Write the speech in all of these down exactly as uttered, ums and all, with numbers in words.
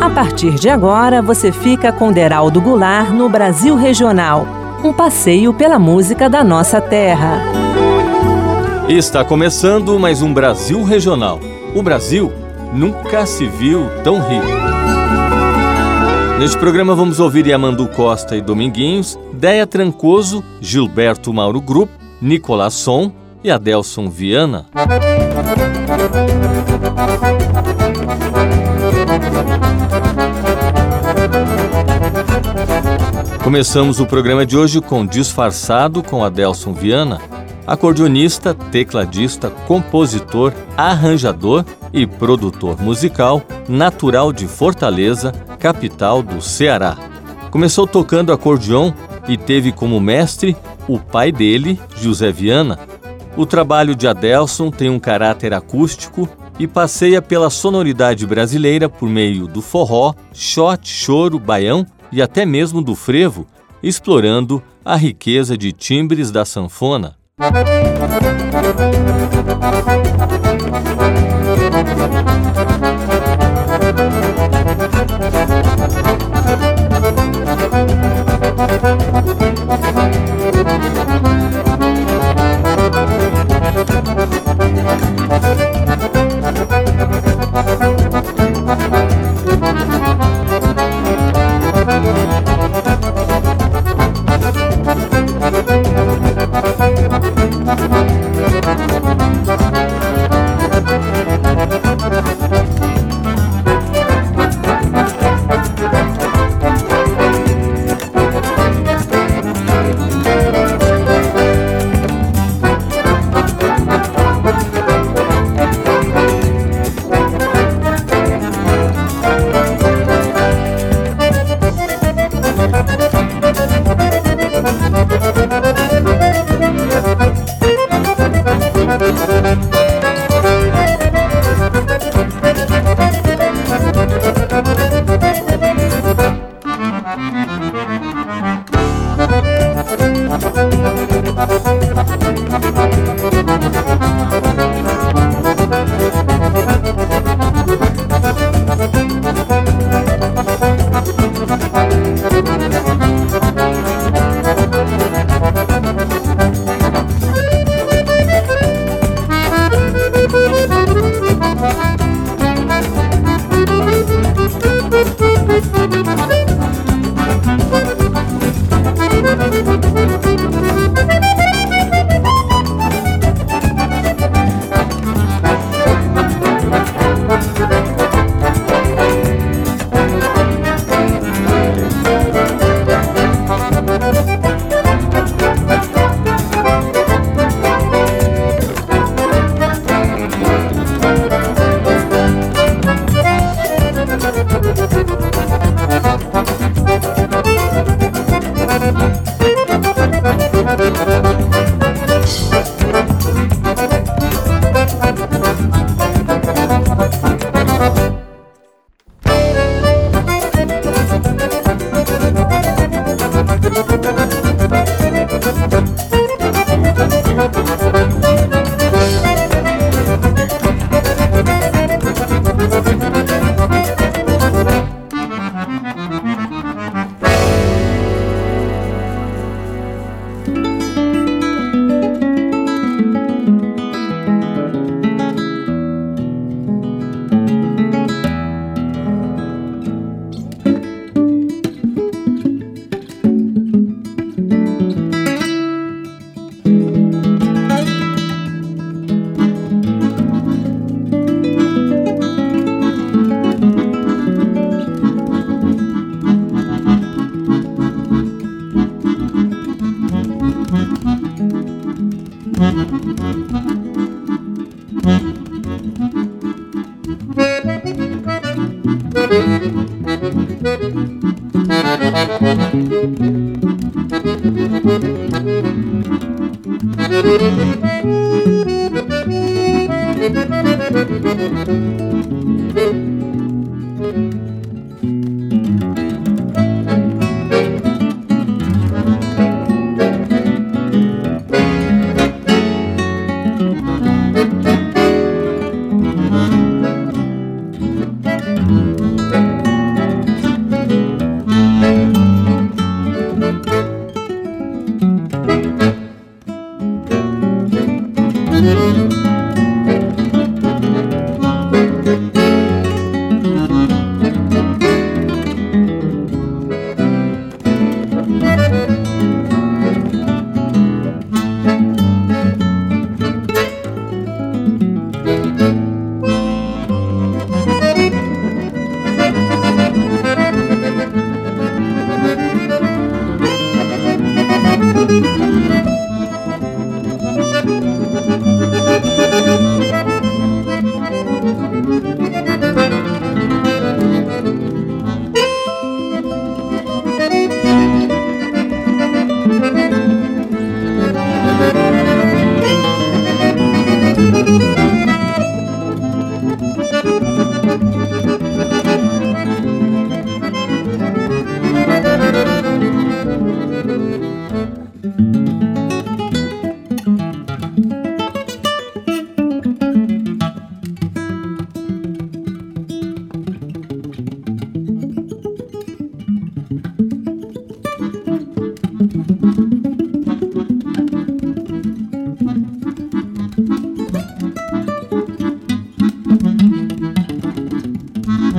A partir de agora, você fica com Deraldo Goulart no Brasil Regional, um passeio pela música da nossa terra. Está começando mais um Brasil Regional. O Brasil nunca se viu tão rico. Neste programa vamos ouvir Yamandu Costa e Dominguinhos, Déia Trancoso, Gilberto Mauro Group, Nicolás Som e Adelson Viana. Começamos o programa de hoje com Disfarçado com Adelson Viana, acordeonista, tecladista, compositor, arranjador e produtor musical, natural de Fortaleza, capital do Ceará. Começou tocando acordeon e teve como mestre o pai dele, José Viana. O trabalho de Adelson tem um caráter acústico e passeia pela sonoridade brasileira por meio do forró, shot, choro, baião e até mesmo do frevo, explorando a riqueza de timbres da sanfona.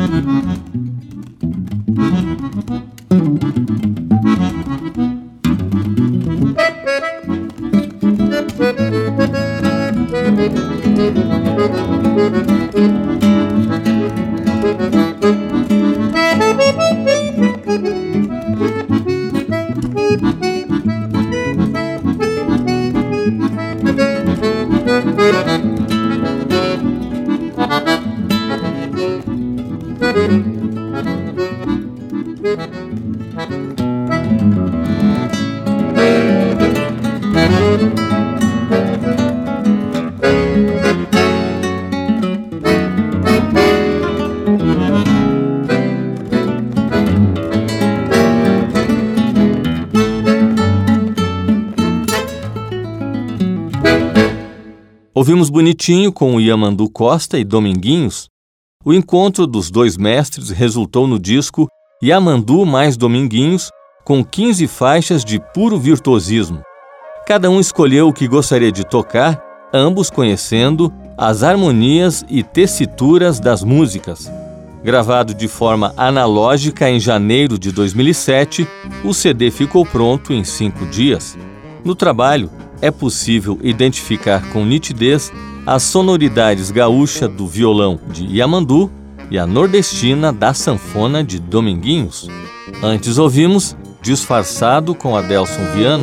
Ouvimos Bonitinho com o Yamandu Costa e Dominguinhos. O encontro dos dois mestres resultou no disco Yamandu mais Dominguinhos, com quinze faixas de puro virtuosismo. Cada um escolheu o que gostaria de tocar, ambos conhecendo as harmonias e tessituras das músicas. Gravado de forma analógica em janeiro de dois mil e sete, o C D ficou pronto em cinco dias. No trabalho, é possível identificar com nitidez as sonoridades gaúcha do violão de Yamandu e a nordestina da sanfona de Dominguinhos. Antes ouvimos Disfarçado com Adelson Viana.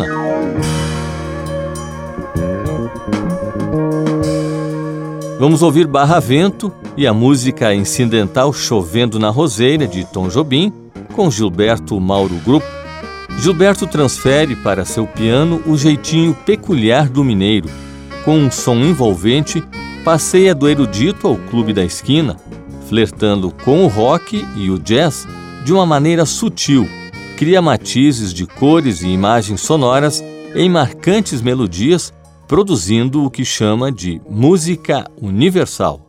Vamos ouvir Barra Vento e a música incidental Chovendo na Roseira, de Tom Jobim, com Gilberto Mauro Group. Gilberto transfere para seu piano o jeitinho peculiar do mineiro. Com um som envolvente, passeia do erudito ao clube da esquina, flertando com o rock e o jazz de uma maneira sutil. Cria matizes de cores e imagens sonoras em marcantes melodias, produzindo o que chama de música universal.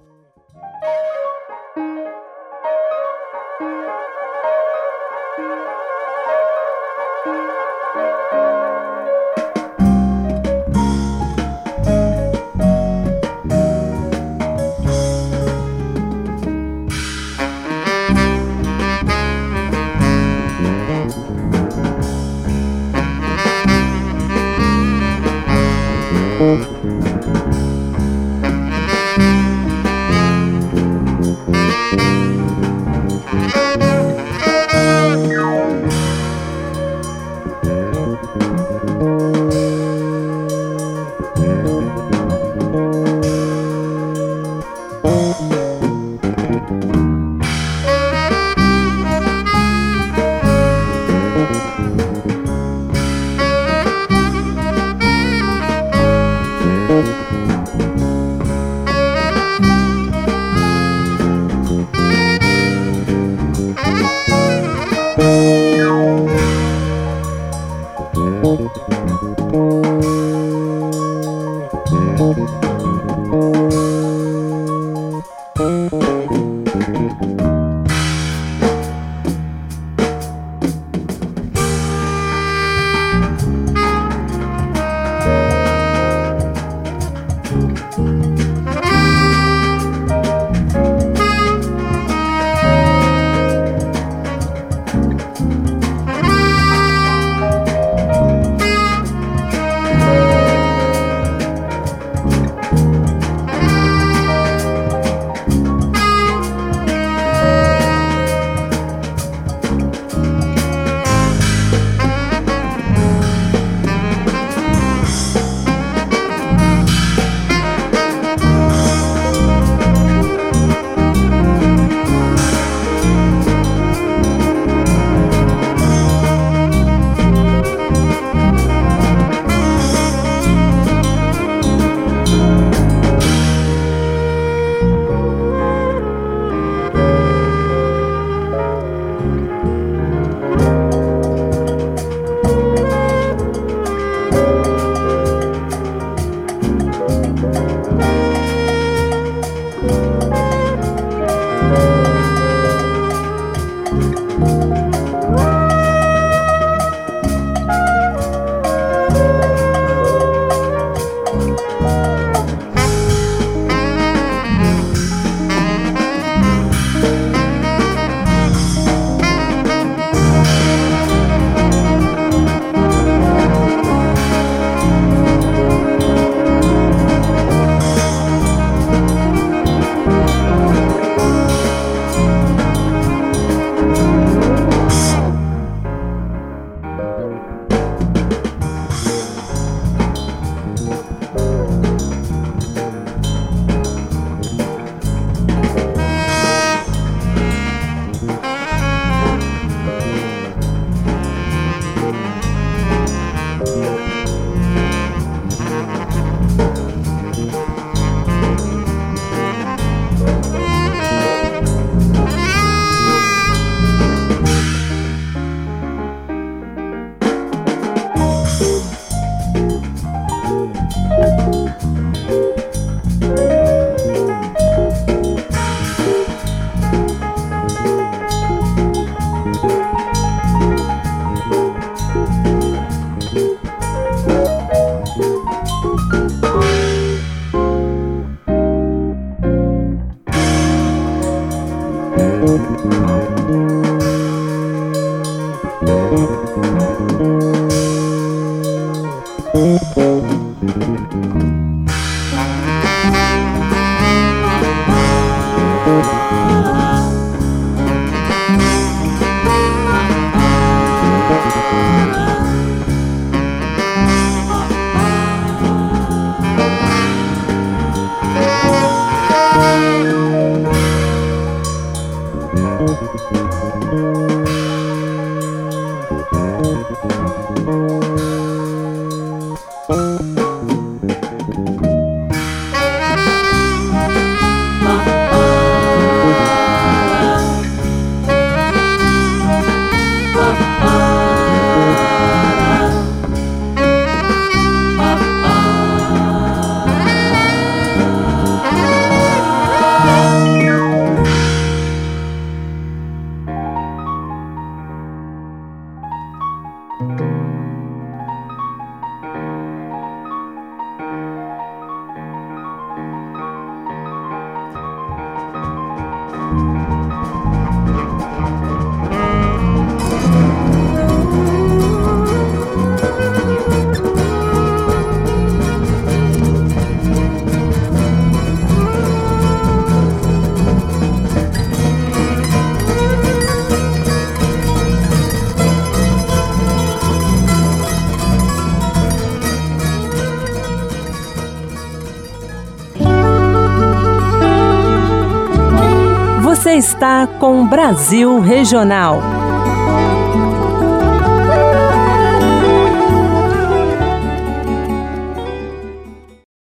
Você está com Brasil Regional.